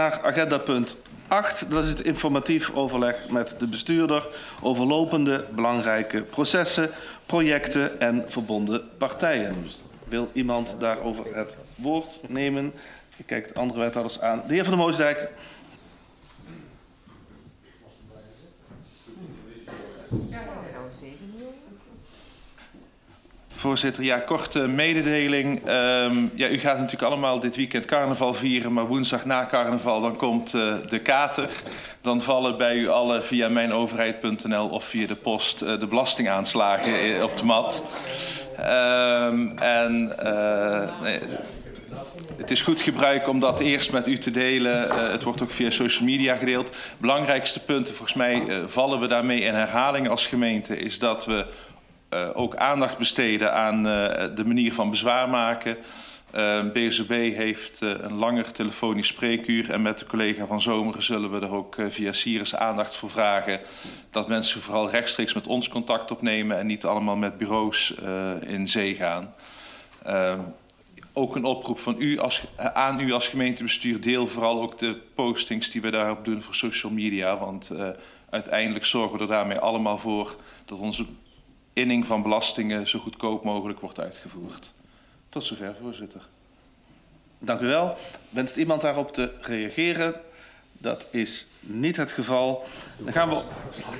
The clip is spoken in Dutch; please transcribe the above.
Naar agenda punt 8, dat is het informatief overleg met de bestuurder over lopende belangrijke processen, projecten en verbonden partijen. Wil iemand daarover het woord nemen? Ik kijk de andere wethouders aan. De heer Van der Moosdijk. Voorzitter, ja, korte mededeling. U gaat natuurlijk allemaal dit weekend carnaval vieren, maar woensdag na carnaval dan komt de kater. Dan vallen bij u allen via mijnoverheid.nl of via de post de belastingaanslagen op de mat. Het is goed gebruik om dat eerst met u te delen. Het wordt ook via social media gedeeld. Belangrijkste punten, volgens mij vallen we daarmee in herhaling als gemeente, is dat we ook aandacht besteden aan de manier van bezwaar maken. BZB heeft een langer telefonisch spreekuur en met de collega van Zomeren zullen we er ook via Sirius aandacht voor vragen dat mensen vooral rechtstreeks met ons contact opnemen en niet allemaal met bureaus in zee gaan. Ook een oproep van aan u als gemeentebestuur, deel vooral ook de postings die we daarop doen voor social media, want uiteindelijk zorgen we er daarmee allemaal voor dat onze inning van belastingen zo goedkoop mogelijk wordt uitgevoerd. Tot zover, voorzitter. Dank u wel. Wenst iemand daarop te reageren? Dat is niet het geval. Dan gaan we